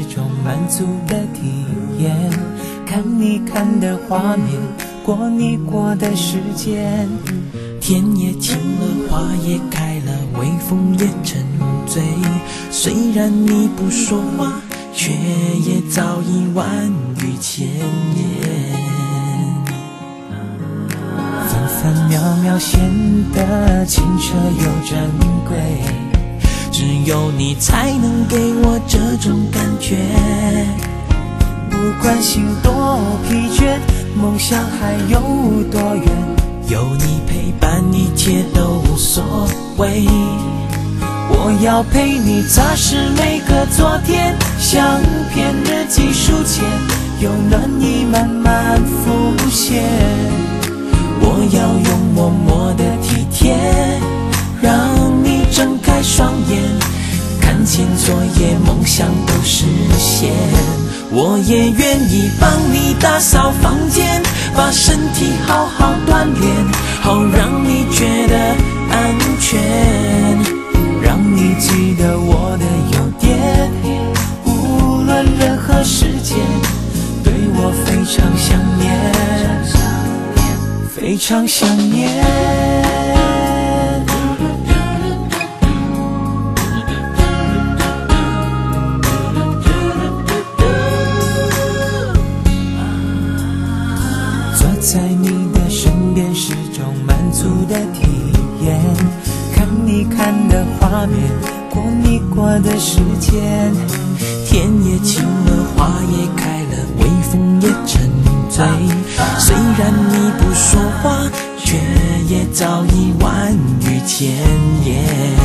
种满足的体验，看你看的画面，过你过的时间。天也晴了，花也开了，微风也沉醉，虽然你不说话，却也早已万语千言。分分秒秒显得清澈又珍贵，只有你才能给我这种感觉。不管心多疲倦，梦想还有多远，有你陪伴一切都无所谓。我要陪你擦拭每个昨天，相片日记书签，有暖意慢慢浮现。我要用默默的体贴，让你睁开双眼，看见昨夜梦想都实现。我也愿意帮你打扫房间，把身体好好锻炼，好让你觉得安全，让你记得我的优点，无论任何时间，对我非常想念，非常想念。在你的身边是种满足的体验，看你看的画面，过你过的时间。天也晴了，花也开了，微风也沉醉，虽然你不说话，却也早已万语千言。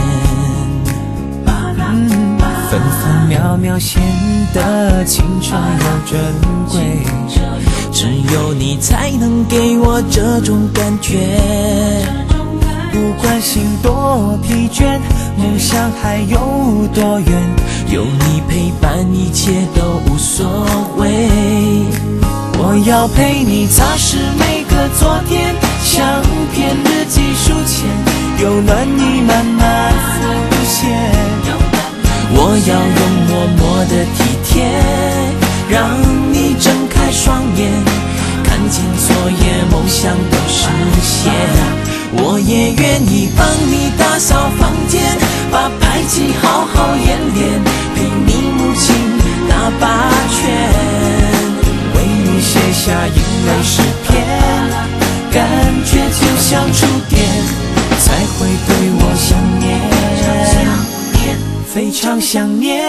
分分秒秒显得清澈又珍贵，只有你才能给我这种感觉。不管心多疲倦，梦想还有多远，有你陪伴一切都无所谓。我要陪你擦拭每个昨天，相片日记书签，有暖意慢慢浮现。我要用默默的体贴，让你睁开双眼，看见昨夜梦想都实现。我也愿意帮你打扫房间，把排气好好演练，陪你母亲打八拳，为你写下英美诗篇，感觉就像触电，才会对我想念，非常想念。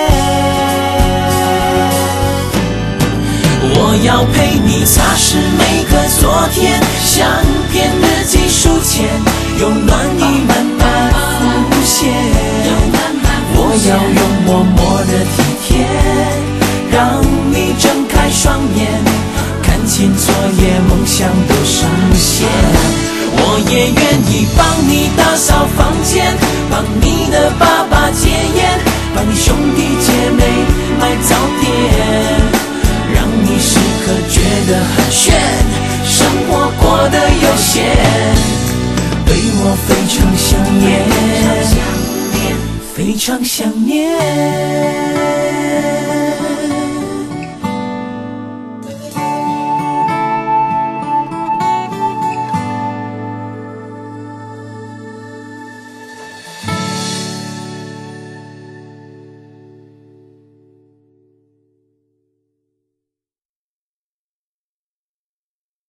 我要陪你擦拭每个昨天，相片日记书签，有暖意慢慢浮现。我要用默默的体贴，让你睁开双眼，看见昨夜梦想都实现。我也愿意帮你打扫房间，帮你的爸爸戒烟，帮你兄弟姐妹买早点，让你时刻觉得很炫，生活过得悠闲，对我非常想念，非常想念。